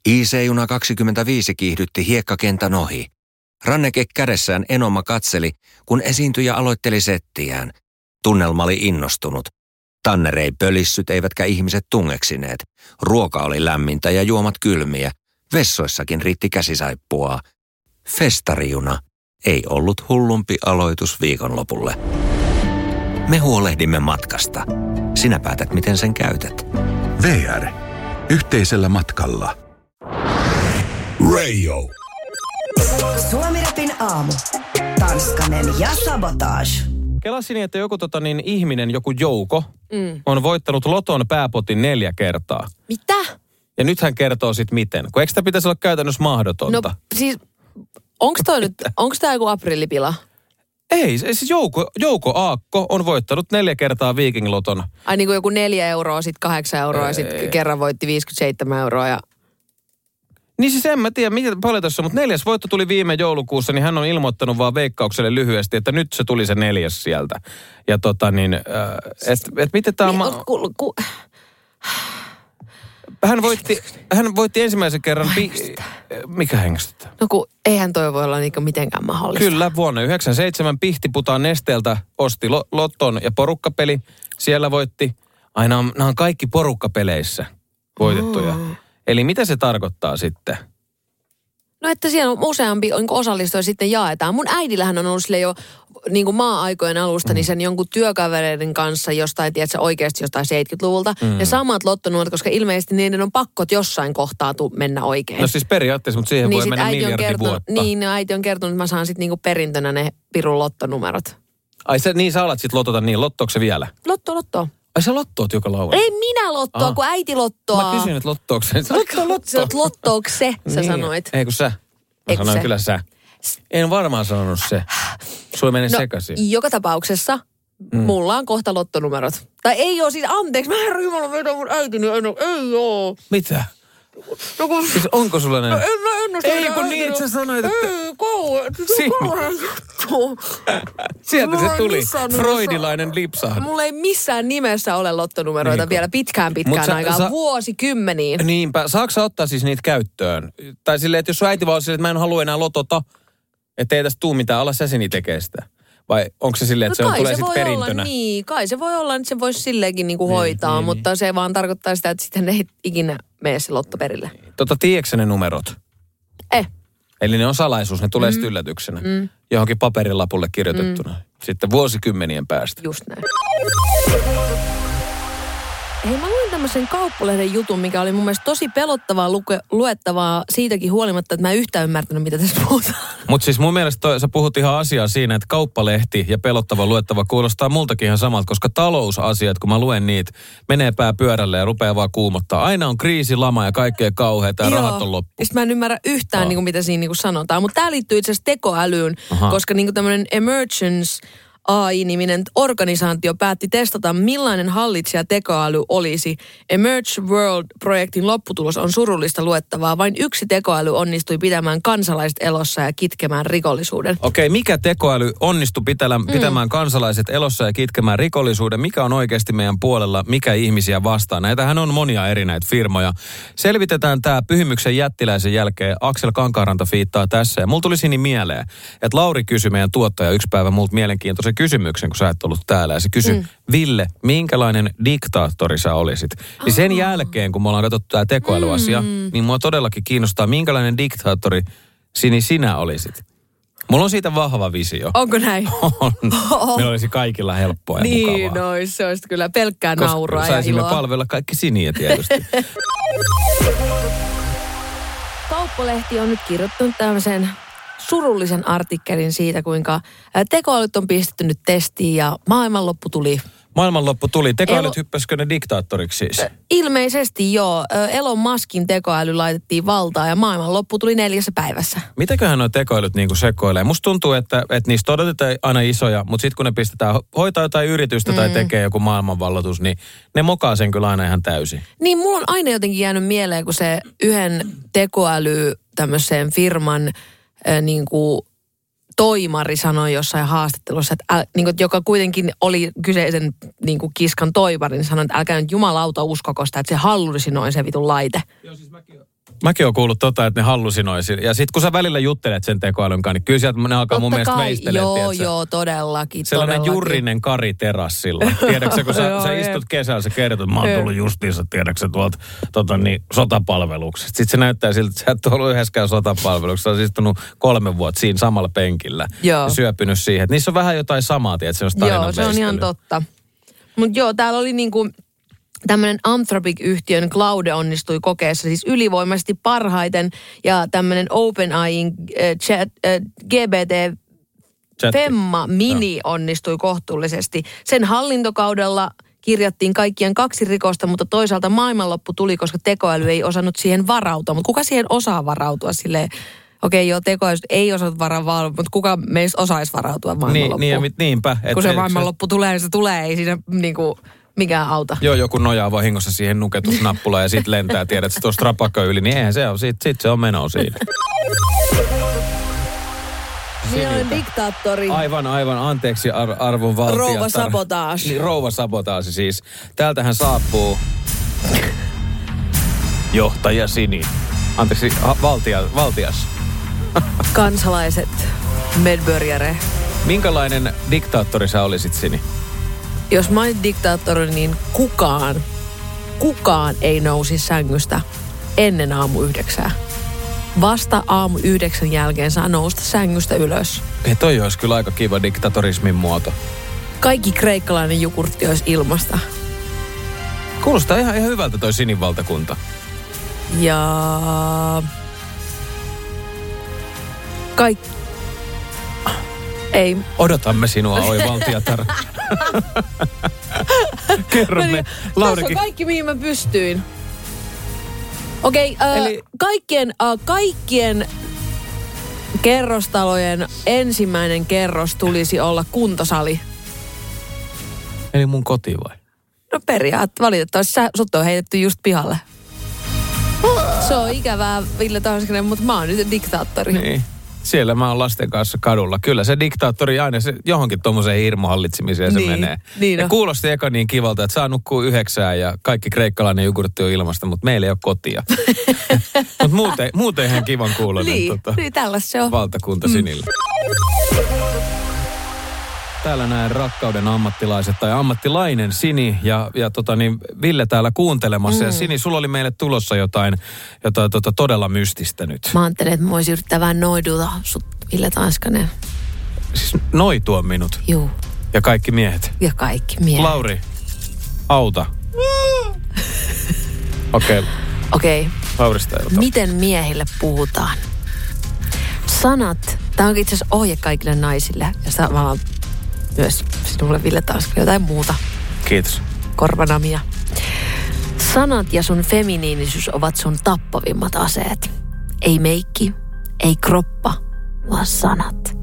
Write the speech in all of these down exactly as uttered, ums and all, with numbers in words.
I C-juna kaksikymmentäviisi kiihdytti hiekkakentän ohi. Ranneke kädessään Enoma katseli, kun esiintyjä aloitteli settiään. Tunnelma oli innostunut. Tanner ei pölissyt eivätkä ihmiset tungeksineet. Ruoka oli lämmintä ja juomat kylmiä. Vessoissakin riitti käsisaippuaa. Festarijuna ei ollut hullumpi aloitus viikonlopulle. Me huolehdimme matkasta. Sinä päätät, miten sen käytät. V R. Yhteisellä matkalla. Radio. Suomi-rapin aamu. Tanskanen ja Sabotage. Kelasin, että joku tota, niin, ihminen, joku Jouko, mm. on voittanut loton pääpotin neljä kertaa. Mitä? Ja nyt hän kertoo sit miten. Kun eikö sitä pitäisi olla käytännössä mahdotonta? No siis, onko toi nyt, onko tää joku aprillipila? Ei, siis Jouko, Jouko Aakko on voittanut neljä kertaa Viking Loton. Ai niin kuin joku neljä euroa, sit kahdeksan euroa ja sitten kerran voitti viisikymmentäseitsemän euroa ja... Niin siis en mä tiedä, miten paljon tässä on, mutta neljäs voitto tuli viime joulukuussa, niin hän on ilmoittanut vaan Veikkaukselle lyhyesti, että nyt se tuli se neljäs sieltä. Ja tota niin, että et miten tää on... Niin, ma- ku, ku... Hän voitti, hän voitti ensimmäisen kerran... Pi- Mikä hengästyttää? No kun eihän toi voi olla niinku mitenkään mahdollista. Kyllä, vuonna yhdeksänkymmentäseitsemän Pihtiputaan Nesteeltä osti lo- Lotton ja porukkapeli. Siellä voitti. Aina on, nämä on kaikki porukkapeleissä voitettuja. Oh. Eli mitä se tarkoittaa sitten? No että siellä on useampi osallistuja sitten jaetaan. Mun äidillähän on ollut sille jo niin kuin maa-aikojen alusta, mm. niin sen jonkun työkavereiden kanssa jostain, tiedätkö, oikeasti jostain seitsemänkymmentäluvulta. Mm. Ne samat lottonumerot, koska ilmeisesti niiden on pakko jossain kohtaa tu- mennä oikein. No siis periaatteessa, mutta siihen niin voi mennä miljardi kertonut, vuotta. Niin, no äiti on kertonut, että mä saan sitten niinku perintönä ne pirun lottonumerot. Ai se, niin sä alat sitten lotota niin, lottooko se vielä? Lotto, lotto. Ai sä lottoot joka lauantai? Ei minä lottoa, ah. kun äiti lottoa. Mä kysyin, että lottooko se. Lotto, lotto. Sä oot lottooko se, sä niin. sanoit. Ei kun sä. Mä sanoin kyllä sä. En varmaan sanonut se. Sulla menee no, sekaisin. Joka tapauksessa mm. mulla on kohta lottonumerot. Tai ei oo siis, anteeksi, mä herra jumala vedän mun äitini, en oo, ei oo. Mitä? No kun... Siis onko sulla näin? No en mä ennusta. Ei kun niin, että sä sanoit, että... Ei, kauan. Siinä. Sieltä se tuli. Freudilainen lipsahdus. Mulla ei missään nimessä ole lottonumeroita niin vielä pitkään pitkään sä, aikaan. Sä, vuosikymmeniin. Niinpä. Saatko sä ottaa siis niitä käyttöön? Tai silleen, että jos sun äiti vaan on silleen, että mä en halua enää lotota, että ei tästä tuu mitään, ala sä seni tekee sitä. Vai onko se silleen, että no se on, tulee sitten perintönä? Olla, niin, kai se voi olla, että se voisi silleenkin niinku niin, hoitaa, niin, mutta niin. Se vaan tarkoittaa sitä, että sitten ei ikinä mene se lotto perille. Tota, tiedätkö ne numerot? Eh. Eli ne on salaisuus, ne tulee mm. sitten yllätyksenä. Mm. Johonkin paperilapulle kirjoitettuna. Mm. Sitten vuosikymmenien päästä. Just näin. Hei, mä luin tämmöisen Kauppalehden jutun, mikä oli mun mielestä tosi pelottavaa luke, luettavaa siitäkin huolimatta, että mä en yhtään ymmärtänyt, mitä tässä puhutaan. Mutta siis mun mielestä toi, sä puhut ihan asiaa siinä, että Kauppalehti ja pelottava luettava kuulostaa multakin ihan samalta, koska talousasiat, kun mä luen niitä, menee pää pyörälle ja rupeaa vaan kuumottaa. Aina on kriisi, lama ja kaikkea kauheata ja rahat on loppu. Sitten mä en ymmärrä yhtään, niin kuin, mitä siinä niin kuin sanotaan. Mutta tää liittyy itse asiassa tekoälyyn, Aha. koska niin kuin tämmöinen Emergence A I-niminen organisaatio päätti testata, millainen hallitsija tekoäly olisi. Emerge World-projektin lopputulos on surullista luettavaa. Vain yksi tekoäly onnistui pitämään kansalaiset elossa ja kitkemään rikollisuuden. Okei, mikä tekoäly onnistui pitämään, pitämään mm. kansalaiset elossa ja kitkemään rikollisuuden? Mikä on oikeasti meidän puolella? Mikä ihmisiä vastaan? Näitähän on monia eri näitä firmoja. Selvitetään tämä Pyhimyksen jättiläisen jälkeen. Aksel Kankaanranta fiittaa tässä. Ja mulla tuli siinä mieleen, että Lauri kysyi meidän tuottaja yksi päivä multa mielenkiintoisen kysymyksen, kun sä et ollut täällä. Ja se kysyi, mm. Ville, minkälainen diktaattori sä olisit? Oh. Niin sen jälkeen, kun me ollaan katsottu tämä tekoälyasia, mm. niin mua todellakin kiinnostaa, minkälainen diktaattori Sini sinä olisit. Mulla on siitä vahva visio. Onko näin? On. Oh. Meillä olisi kaikilla helppoa ja niin, mukavaa. Niin, no se olisi kyllä pelkkää koska nauraa ja saisimme iloa. palvella kaikki Siniä tietysti. Kauppalehti on nyt kirjoittanut tämmöisen surullisen artikkelin siitä, kuinka tekoälyt on pistetty nyt testiin ja maailmanloppu tuli. Maailmanloppu tuli. Tekoälyt Elo... hyppäsikö ne diktaattoriksi siis? Ilmeisesti joo. Elon Muskin tekoäly laitettiin valtaan ja maailmanloppu tuli neljässä päivässä. Mitäköhän nuo tekoälyt niinku sekoilee? Musta tuntuu, että, että niistä odotetaan aina isoja, mutta sitten kun ne pistetään hoitaa jotain yritystä mm. tai tekee joku maailmanvalloitus, niin ne mokaa sen kyllä aina ihan täysin. Niin, mulla on aina jotenkin jäänyt mieleen, kun se yhden tekoäly tämmöiseen firman äh, niin kuin toimari sanoi jossain haastattelussa, että, äl, niin kuin, joka kuitenkin oli kyseisen niin kuin kiskan toimari, niin sanoi, että älkää nyt jumalauta uskoko sitä, että se hallusinoin se vitun laite. Joo, siis mäkin, Mäkin oon kuullut tota, että ne hallusinoisi. Ja sit kun sä välillä juttelet sen tekoälyn kanssa, niin kyllä sieltä ne alkaa Totta mun mielestä kai. veistelemaan. Joo, tiedätkö? joo, todellakin. Sellainen todellakin. Jurrinen Kari terassilla. Tiedätkö kun sä, Joo, sä jep. istut kesällä, sä kerrot, että mä oon tullut justiinsa, tiedätkö tuolta tota, niin, sotapalveluksesta. Sitten se näyttää siltä, että sä et ollut yhdessäkään sotapalveluksessa. Sä oot istunut kolme vuotta siinä samalla penkillä. Joo. Ja syöpynyt siihen. Että niissä on vähän jotain samaa, tiedätkö, se on Joo, se on ihan totta. Mutta joo, täällä oli niinku tämmöinen Anthropic-yhtiön Claude onnistui kokeessa siis ylivoimaisesti parhaiten. Ja tämmöinen OpenAIin äh, chat, äh, G B T Chatti. Femma Mini onnistui kohtuullisesti. Sen hallintokaudella kirjattiin kaikkien kaksi rikosta, mutta toisaalta maailmanloppu tuli, koska tekoäly ei osannut siihen varautua. Mutta kuka siihen osaa varautua silleen? Okei, joo, tekoäly ei osannut varautua, mutta kuka meistä osaisi varautua maailmanloppuun? Niin, niin, niinpä. Kun se maailmanloppu tulee, niin se tulee, ei siinä niinku mikään auta. Joo, joku nojaa vahingossa siihen nuketusnappulaan ja sitten lentää, tiedät, että se tuossa rapakko yli, niin eihän se ole, sit, sit se on meno siinä. Minä olen diktaattori. Aivan, aivan, anteeksi ar- arvon valtia. Rouva sabotaasi. Niin, rouva sabotaasi siis. Täältähän saapuu johtaja Sini. Anteeksi, ha- valtia, valtias. Kansalaiset, medbörjäre. Minkälainen diktaattori sä olisit, Sini? Jos mä olin diktaattori, niin kukaan, kukaan ei nousi sängystä ennen aamu yhdeksää. Vasta aamu yhdeksän jälkeen saa nousta sängystä ylös. Hei, toi olisi kyllä aika kiva diktatorismin muoto. Kaikki kreikkalainen jogurtti olisi ilmasta. Kuulostaa ihan, ihan hyvältä toi Sinin valtakunta. Ja... Kaikki... Ei. Odotamme sinua, oi valtiatar. Kerro me, Laurikin. Tässä on kaikki, mihin mä pystyin. Okei, okay, äh, Eli... kaikkien, äh, kaikkien kerrostalojen ensimmäinen kerros tulisi olla kuntosali. Eli mun koti vai? No periaatteessa, valitettavasti sä, sut on heitetty just pihalle. Se on ikävää, Ville Tanskanen, mutta mä oon nyt diktaattori. Niin. Siellä mä oon lasten kanssa kadulla. Kyllä se diktaattori aina se johonkin tommoseen hirmuhallitsemiseen se niin, menee. Niin ja kuulosti eka niin kivalta, että saa nukkuu yhdeksään ja kaikki kreikkalainen jogurtti on ilmasta, mutta meillä ei ole kotia. Mutta muuten, muuten ihan kivan kuulonen niin, tota, niin tällaista se on. valtakunta Sinillä. Täällä näen rakkauden ammattilaiset tai ammattilainen Sini ja, ja tota niin, Ville täällä kuuntelemassa. Mm. Ja Sini, sulla oli meille tulossa jotain, jotain tota, todella mystistä nyt. Mä ajattelin, että mä voisin yrittää vähän noiduta sut, Ville Tanskanen. Siis noitua minut. Juu. Ja kaikki miehet. Ja kaikki miehet. Lauri, auta. Okei. Okay. Okei. Okay. Laurista ei ota. Miten miehille puhutaan? Sanat. Tämä on itse asiassa ohje kaikille naisille. Ja sitä mä vaan myös sinulle, Ville, taas jotain muuta. Kiitos. Korvanamia. Sanat ja sun feminiinisyys ovat sun tappavimmat aseet. Ei meikki, ei kroppa, vaan sanat.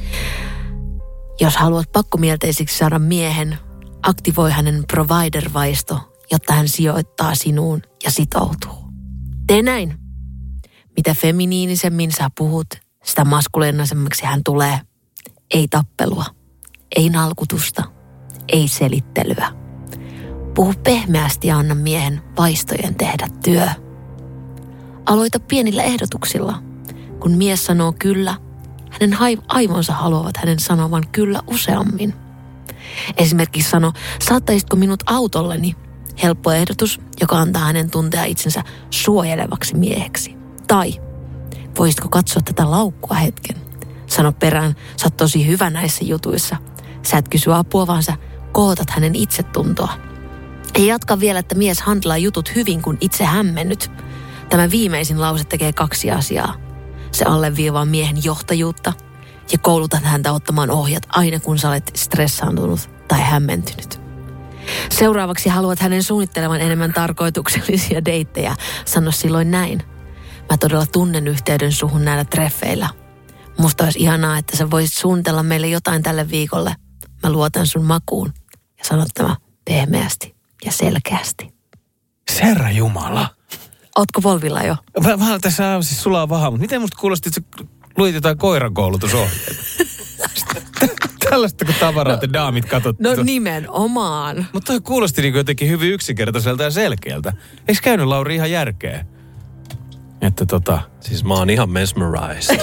Jos haluat pakkomielteisiksi saada miehen, aktivoi hänen provider-vaisto, jotta hän sijoittaa sinuun ja sitoutuu. Tee näin. Mitä feminiinisemmin sä puhut, sitä maskuleenaisemmaksi hän tulee. Ei tappelua, ei nalkutusta, ei selittelyä. Puhu pehmeästi ja anna miehen vaistojen tehdä työ. Aloita pienillä ehdotuksilla. Kun mies sanoo kyllä, hänen aivonsa haluavat hänen sanovan kyllä useammin. Esimerkiksi sano, saattaisitko minut autolleni? Helppo ehdotus, joka antaa hänen tuntea itsensä suojelevaksi mieheksi. Tai, voisitko katsoa tätä laukkua hetken? Sano perään, sä oot tosi hyvä näissä jutuissa. Sä et kysy apua, vaan sä kootat hänen itsetuntoa. Ja jatka vielä, että mies handlaa jutut hyvin, kun itse hämmennyt. Tämä viimeisin lause tekee kaksi asiaa. Se alleviivaa miehen johtajuutta ja koulutat häntä ottamaan ohjat aina, kun sä olet stressaantunut tai hämmentynyt. Seuraavaksi haluat hänen suunnittelevan enemmän tarkoituksellisia deittejä. Sano silloin näin. Mä todella tunnen yhteyden suhun näillä treffeillä. Musta olisi ihanaa, että sä voisit suunnitella meille jotain tälle viikolle. Mä luotan sun makuun. Ja sanot tämä pehmeästi ja selkeästi. Herra Jumala. Ootko volvilla jo? Mä, mä tässä on siis sulaa vahaa, mutta miten musta kuulosti, että sä luit jotain koirankoulutusohjeita? Tällaista, kun tavarat ja daamit katsottu. No nimenomaan. Mutta toi kuulosti niin jotenkin hyvin yksinkertaiselta ja selkeältä. Eikö käynyt, Lauri, ihan järkeä? Että tota... Siis mä oon ihan mesmerized.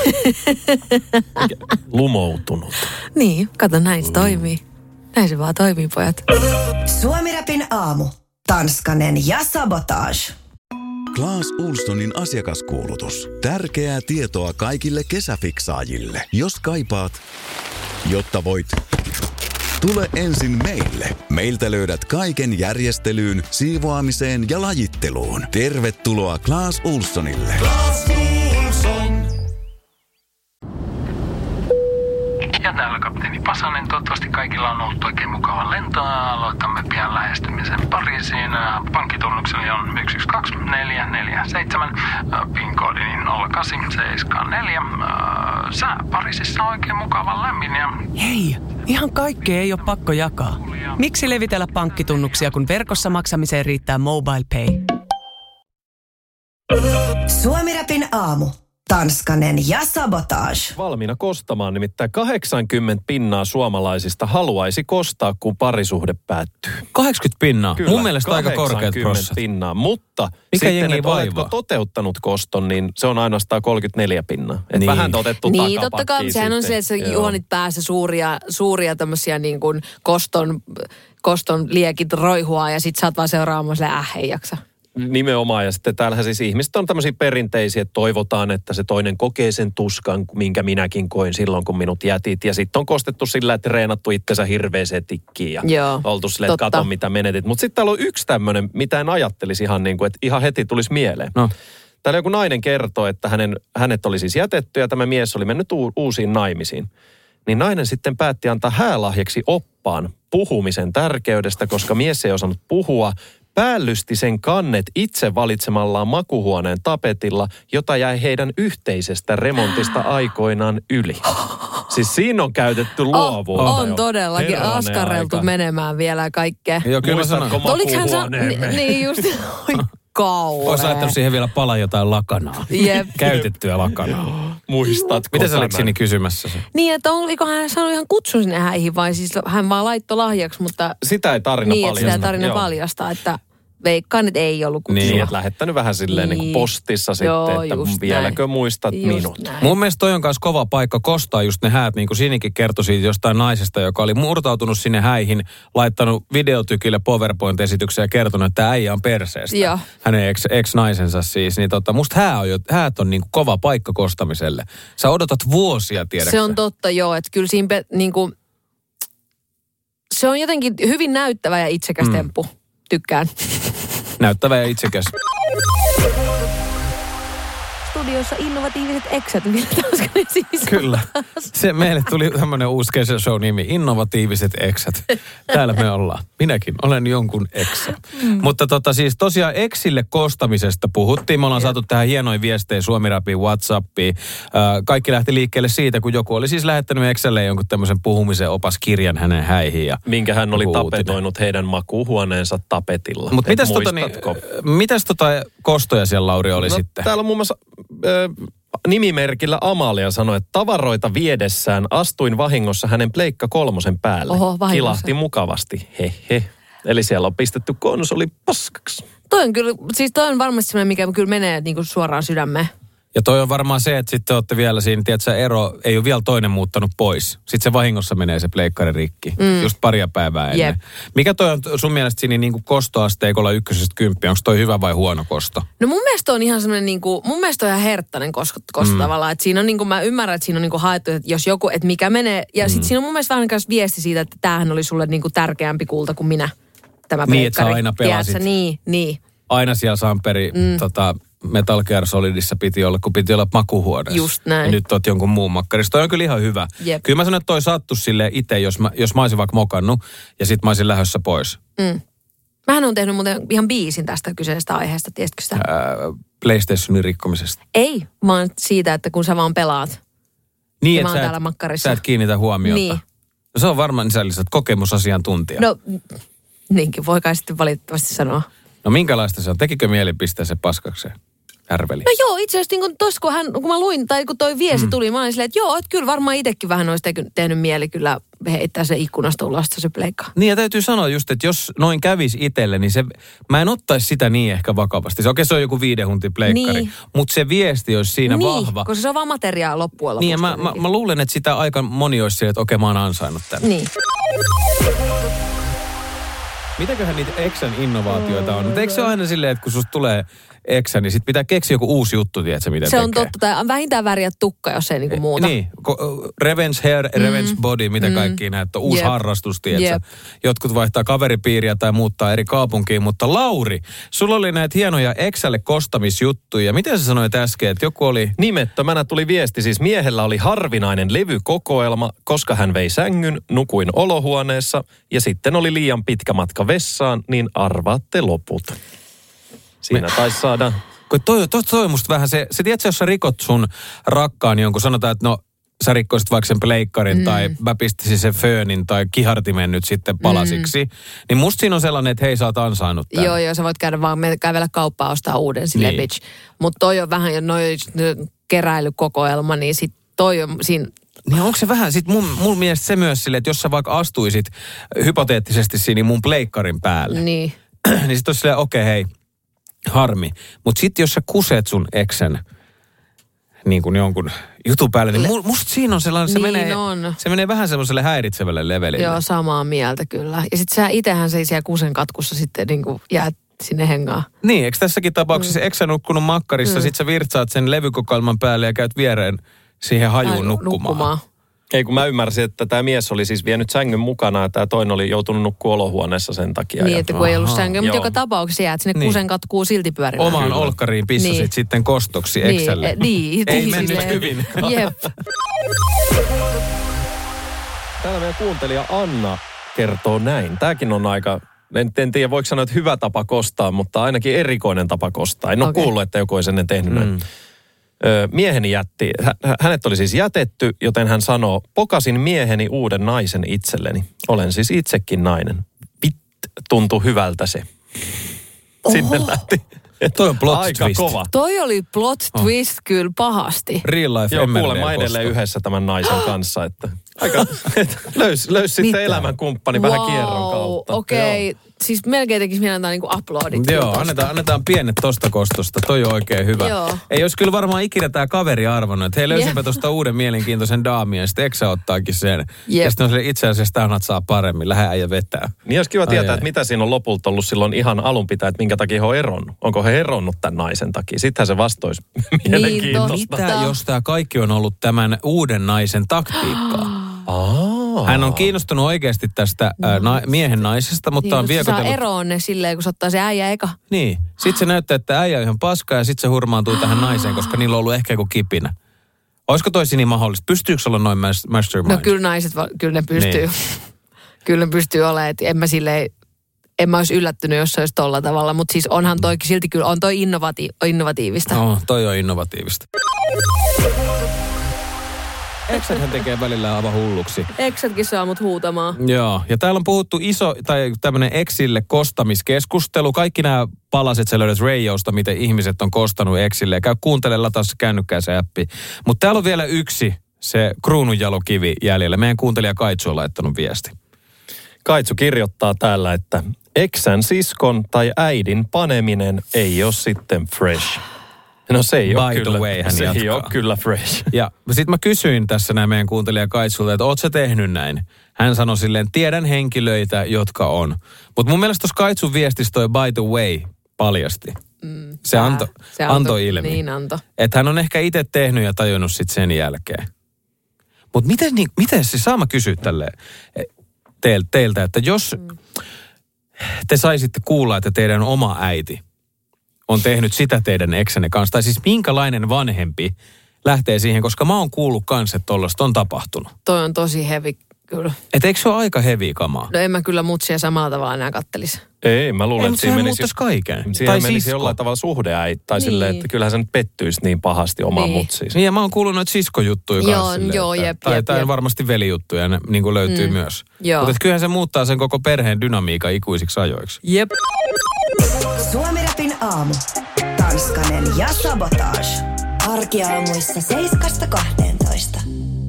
Lumoutunut. Niin, kato näin se toimii. Näin se vaan toimii, pojat. Suomi-rapin aamu. Tanskanen ja Sabotage. Claes Ohlsonin asiakaskuulutus. Tärkeää tietoa kaikille kesäfiksaajille. Jos kaipaat, jotta voit... Tule ensin meille. Meiltä löydät kaiken järjestelyyn, siivoamiseen ja lajitteluun. Tervetuloa Claes Ohlsonille. Claes Ohlson. Ja täällä kapteeni Pasanen. Toivottavasti kaikilla on ollut oikein mukava lento. Aloitamme pian lähestymisen Pariisiin. Pankkitunnukseni on yksi yksi kaksi neljä neljä seitsemän. PIN-koodini nolla kahdeksan seitsemän neljä. Sää Pariisissa on oikein mukava lämmin. Ja... Hei, ihan kaikkea ei ole pakko jakaa. Miksi levitellä pankkitunnuksia, kun verkossa maksamiseen riittää Mobile Pay? Suomi-rapin aamu. Tanskanen ja Sabotage. Valmiina kostamaan, nimittäin kahdeksankymmentä pinnaa suomalaisista haluaisi kostaa, kun parisuhde päättyy. kahdeksankymmentä pinnaa? Kyllä, mun mielestä aika korkeat kahdeksankymmentä prossat. pinnaa, mutta mikä sitten, että oletko toteuttanut koston, niin se on ainoastaan kolmekymmentäneljä pinnaa. Et niin. vähän otettu niin, takapakkiin. Niin, totta kai. Sehän on se, että sä juonit päässä suuria, suuria tämmöisiä niin kuin koston, koston liekit roihua ja sit sä oot vaan seuraamassa äh, ei jaksa. Nimenomaan, ja sitten täällähän siis ihmiset on tämmöisiä perinteisiä, että toivotaan, että se toinen kokee sen tuskan, minkä minäkin koin silloin, kun minut jätit. Ja sitten on kostettu sillä, että treenattu itsensä hirveeseen tikkiin ja Joo, oltu silleen, että kato mitä menetit. Mutta sitten täällä on yksi tämmöinen, mitä en ajattelisi ihan niin kuin, että ihan heti tulisi mieleen. No. Täällä joku nainen kertoo, että hänen, hänet oli siis jätetty ja tämä mies oli mennyt u- uusiin naimisiin. Niin nainen sitten päätti antaa häälahjaksi oppaan puhumisen tärkeydestä, koska mies ei osannut puhua. Päällysti sen kannet itse valitsemallaan makuhuoneen tapetilla, jota jäi heidän yhteisestä remontista aikoinaan yli. Siis siinä on käytetty luovuutta. Oh, on todellakin Herranen askarreltu aika. menemään vielä kaikkea. Joo, kyllä Muistatko makuuhuoneemme? Niin just, oi kauhea. Ois laittanut siihen vielä pala jotain lakanaa. Jep. Käytettyä lakanaa. Muistatko Mitä sä olit tämän? siinä kysymässä? Niin, että oliko hän saanut ihan kutsun sinne häihin vai siis hän vaan laittoi lahjaksi, mutta... Sitä ei tarina niin, paljasta. Niin, sitä ei tarina Joo. paljasta, että veikkaan, että ei ollut kutsua. Niin, että lähettänyt vähän silleen niin. Niin kuin postissa sitten, Joo, että just vieläkö näin. muistat Just minut. näin. Mun mielestä toi on kanssa kova paikka kostaa just ne häät, niin kuin Sinikin kertoi siitä jostain naisesta, joka oli murtautunut sinne häihin, laittanut videotykille PowerPoint-esityksen ja kertonut, että tämä äijä on perseestä. Joo. Hänen ex, ex-naisensa siis. Niin tota, musta hää on jo, häät on niin kuin kova paikka kostamiselle. Sä odotat vuosia, tiedätkö? Se on totta, joo, että kyllä siinä pe- niin kuin, se on jotenkin hyvin näyttävä ja itsekäs mm. temppu. Tykkään. Näyttävä ja itsekäs. Studiossa innovatiiviset eksät, millä Tanskanen siis. Kyllä. Se, meille tuli tämmöinen uusi kesäshow-nimi, Innovatiiviset eksät. Täällä me ollaan. Minäkin olen jonkun eksä. Mm. Mutta tota siis tosiaan eksille kostamisesta puhuttiin. Me ollaan saatu tähän hienoja viestejä Suomi-rapiin, WhatsAppiin. Äh, kaikki lähti liikkeelle siitä, kun joku oli siis lähettänyt eksälle jonkun tämmöisen puhumisen opaskirjan hänen häihin. Ja minkä hän oli uutinen. tapetoinut heidän makuuhuoneensa tapetilla. Mutta mitäs, tota, niin, mitäs tota kostoja siellä, Lauri, oli no, sitten? Täällä on muun muassa äh, nimimerkillä Amalia sanoi, että tavaroita viedessään astuin vahingossa hänen pleikka kolmosen päälle. Oho, vahingossa. Kilahti mukavasti. He he. Eli siellä on pistetty konsoli paskaksi. Toi on kyllä, siis toi on varmasti sellainen, mikä kyllä menee niinku suoraan sydämeen. Ja toi on varmaan se, että sitten olette vielä siinä, tiedätkö, ero, ei ole vielä toinen muuttanut pois. Sitten se vahingossa menee se pleikkari rikki, mm. just paria päivää ennen. Jep. Mikä toi on sun mielestä siinä niin kuin kostoasteikolla ykkösestä kymppiä? Onko toi hyvä vai huono kosto? No mun mielestä on ihan semmoinen niinku, mun mielestä on ihan herttainen kosto, kosto mm. tavallaan. Että siinä on niinku, mä ymmärrän, että siinä on niinku haettu, että jos joku, että mikä menee. Ja mm. sitten siinä on mun mielestä vähän myös viesti siitä, että tämähän oli sulle niinku tärkeämpi kulta kuin minä. Tämä niin, että sä pleikkari. aina pelasit. Tiedätkö? Niin, niin. Aina siellä Samperi mm. tota, Metal Gear Solidissa piti olla, kun piti olla makuhuoneessa. Just näin. Ja nyt oot jonkun muun makkarissa. Toi on kyllä ihan hyvä. Jep. Kyllä mä sanon, että toi sattu silleen itse, jos mä, jos mä olisin vaikka mokannut ja sit mä olisin lähdössä pois. Mm. Mähän on tehnyt muuten ihan biisin tästä kyseisestä aiheesta, tiesitkö sitä? Ää, PlayStationin rikkomisesta. Ei, vaan siitä, että kun sä vaan pelaat. Niin, ja että mä oon sä, täällä et, makkarissa. sä et kiinnitä huomiota. Niin. No se on varmaan sä lisät kokemusasiantuntija. No, niinkin voi kai sitten valitettavasti sanoa. No minkälaista se on? Tekikö mieli pistää se paskakseen? Härveli. No joo, itse asiassa niin kun tos, kun, hän, kun mä luin, tai kun toi viesti mm. tuli, mä olin silleen, että joo, että kyllä varmaan itsekin vähän olisi tehnyt, tehnyt mieli kyllä heittää se ikkunasta ulos se pleikka. Niin ja täytyy sanoa just, että jos noin kävisi itselle, niin se, mä en ottaisi sitä niin ehkä vakavasti. Se, okei, se on joku viiden huntin pleikkari, niin. Mutta se viesti olisi siinä niin, vahva. Koska se on vaan materiaa loppujen lopuksi. Niin ja mä, mä, mä luulen, että sitä aika moni olisi sille, että okei, mä oon ansainnut tämän. Niin. Mitäköhän niitä Exän innovaatioita on? Mutta eikö se ole aina silleen, että kun susta tulee Exä, niin sit pitää keksiä joku uusi juttu, tiedätkö, mitä se tekee? on totta. Tai vähintään väriä tukka, jos ei niinku muuta. Niin. Revenge hair, revenge mm. body, mitä mm. kaikki näitä on. Uusi Jep. harrastus, tiedätkö? Jep. Jotkut vaihtaa kaveripiiriä tai muuttaa eri kaupunkiin. Mutta Lauri, sulla oli näitä hienoja Exälle kostamisjuttuja. Miten sä sanoit äsken, että joku oli... Nimettömänä tuli viesti, siis miehellä oli harvinainen levykokoelma, koska hän vei sängyn, nukuin olohuoneessa ja sitten oli liian pitkä matka vessaan, niin arvaatte loput. Siinä Me... taisi saada... Toi, toi, toi musta vähän se, se tiedätkö, jos sä rikot sun rakkaan jonkun, sanotaan, että no sä rikkoisit vaikka sen pleikkarin mm. tai mä pistisin sen föönin tai kihartimen nyt sitten palasiksi, mm. niin musta siinä on sellainen, että hei, sä oot ansainnut tämän. Joo, joo, sä voit käydä vaan kävellä kauppaa ostaa uuden sille niin. bitch. Mutta toi on vähän jo noin keräilykokoelma, niin sit toi on siinä... Niin onko se vähän, sit mun, mun mielestä se myös silleen, että jos sä vaikka astuisit hypoteettisesti siinä mun pleikkarin päälle, niin, niin sit olisi silleen, okei okay, hei, harmi. Mutta sitten jos sä kuset sun Exän niin kuin jonkun jutun päälle, niin mu, musta siinä on sellainen, se, niin menee, on. se menee vähän semmoiselle häiritsevälle levelille. Joo, samaa mieltä kyllä. Ja sit sä itehän se siellä kusen katkussa sitten niin kuin jäät sinne hengaan. Niin, eikö tässäkin tapauksessa mm. Exä nukkunut makkarissa, mm. sit sä virtsaat sen levykokoelman päälle ja käyt viereen siihen hajuun nukkumaan. nukkumaan. Ei, kun mä ymmärsin, että tämä mies oli siis vienyt sängyn mukana ja tämä toinen oli joutunut nukkua olohuoneessa sen takia. Niin, ja... että kun Aha. ei ollut sängyn, mutta joka tapauksessa jäät sinne niin. kusen katkuu silti pyörimään. Omaan olkkariin pissasit niin. sitten kostoksi Exälle. Niin, niin. Ei niin, mennyt silleen. Hyvin. Jep. Täällä meidän kuuntelija Anna kertoo näin. Tämäkin on aika, en, en tiedä voiko sanoa, että hyvä tapa kostaa, mutta ainakin erikoinen tapa kostaa. En ole okay. kuullut, että joku olisi ennen tehnyt mm. näin. Mieheni jätti, hänet oli siis jätetty, joten hän sanoo, pokasin mieheni uuden naisen itselleni. Olen siis itsekin nainen. Pit, tuntui hyvältä se. Sinne lähti. Toi on plot aika twist. Kova. Toi oli plot twist oh. kyllä pahasti. Real life Joo, kuulemma edelleen yhdessä tämän naisen kanssa, että aika, et, löys, löys sitten elämänkumppani wow. vähän kierron kautta. Okei, okay. Siis melkein tekisi mieleen antaa niinku aplodit. Joo, annetaan, annetaan pienet tosta kostosta. Toi on oikein hyvä. Joo. Ei olisi kyllä varmaan ikinä tää kaveri arvonnut, että hei löysinpä tosta uuden mielenkiintoisen daamin ja sitten Exä ottaakin sen. Jep. Ja sitten on se itse asiassa tähän saa paremmin, lähde äijä vetää. Niin olisi kiva ai tietää, ai. Että mitä siinä on lopulta ollut silloin ihan alun pitää, että minkä takia he on eronnut. Onko he eronnut tämän naisen takia? Sittenhän se vastoisi mielenkiintoista. Niin, mitä jos tämä kaikki on ollut tämän uuden naisen taktiikkaa? Aa. Hän on kiinnostunut oikeasti tästä ää, na- miehen naisesta, mutta niin, on viekotellut... Saa eroon ne silleen, kun se ottaa se äijä eka. Niin. Sitten se näyttää, että äijä on ihan paska ja sitten se hurmaantuu tähän naiseen, koska niillä on ollut ehkä joku kipinä. Olisiko toi niin mahdollista? Pystyykö olla noin mastermind? No kyllä naiset, kyllä ne pystyy. Niin. Kyllä ne pystyy olemaan, että en mä silleen... En mä olisi yllättynyt, jos se olisi tolla tavalla, mutta siis onhan toi silti kyllä, on toi innovati- innovatiivista. No, toi on innovatiivista. Exäthän tekee välillä aivan hulluksi. Exätkin saa mut huutamaan. Joo, ja täällä on puhuttu iso, tai tämmönen Exille kostamiskeskustelu. Kaikki nämä palaset sä löydät Radiosta, miten ihmiset on kostanut Exille. Käy kuuntele, lataa se kännykkää se appi. Mutta täällä on vielä yksi, se kruununjalokivi jäljellä. Meidän kuuntelija Kaitsu on laittanut viesti. Kaitsu kirjoittaa täällä, että Exän siskon tai äidin paneminen ei ole sitten fresh. No se ei, ole kyllä, way, hän se ei ole kyllä fresh. Ja sit mä kysyin tässä näin meidän kuuntelija Kaitsulta, että oot sä tehnyt näin? Hän sanoi silleen, tiedän henkilöitä, jotka on. Mutta mun mielestä tuossa Kaitsun viestissä toi by the way paljasti. Mm, se, anto, se anto, antoi ilmi. Niin anto. Että hän on ehkä itse tehnyt ja tajunnut sit sen jälkeen. Mutta miten, niin, miten se saa mä kysyä tälleen teiltä, teiltä, että jos mm. te saisitte kuulla, että teidän oma äiti on tehnyt sitä teidän eksänne kanssa, tai siis minkälainen vanhempi lähtee siihen, koska mä oon kuullut kanssa, että tollaista on tapahtunut. Toi on tosi hevi kyllä. Et eikö se ole aika hevi kamaa? No en mä kyllä mutsia samalla tavalla enää kattelisi. Ei, mä luulen, Ei, että siinä menisi... kaiken. Siinä tai menisi sisko. Jollain tavalla suhdeäiti, tai niin. Silleen, että kyllähän sen pettyisi niin pahasti omaan niin. mutsiin. Niin, ja mä oon kuullut noita siskojuttuja joo, kanssa. Silleen, joo, että, jep, tai, jep, tai jep. varmasti velijuttuja, ne niin kuin löytyy mm. myös. Mutta kyllähän se muuttaa sen koko perheen dynamiikan ikuisiksi ajoiksi. Jep. Suomi Rapin aamu. Tanskanen ja Sabotage. Arkiaamuissa seiskasta kahteentoista.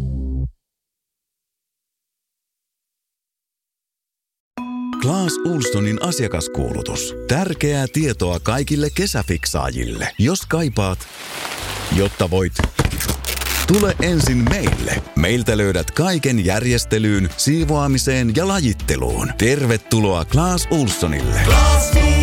Claes Ohlsonin asiakaskuulutus. Tärkeää tietoa kaikille kesäfiksaajille. Jos kaipaat, jotta voit, tule ensin meille. Meiltä löydät kaiken järjestelyyn, siivoamiseen ja lajitteluun. Tervetuloa Claes Ohlsonille. Claes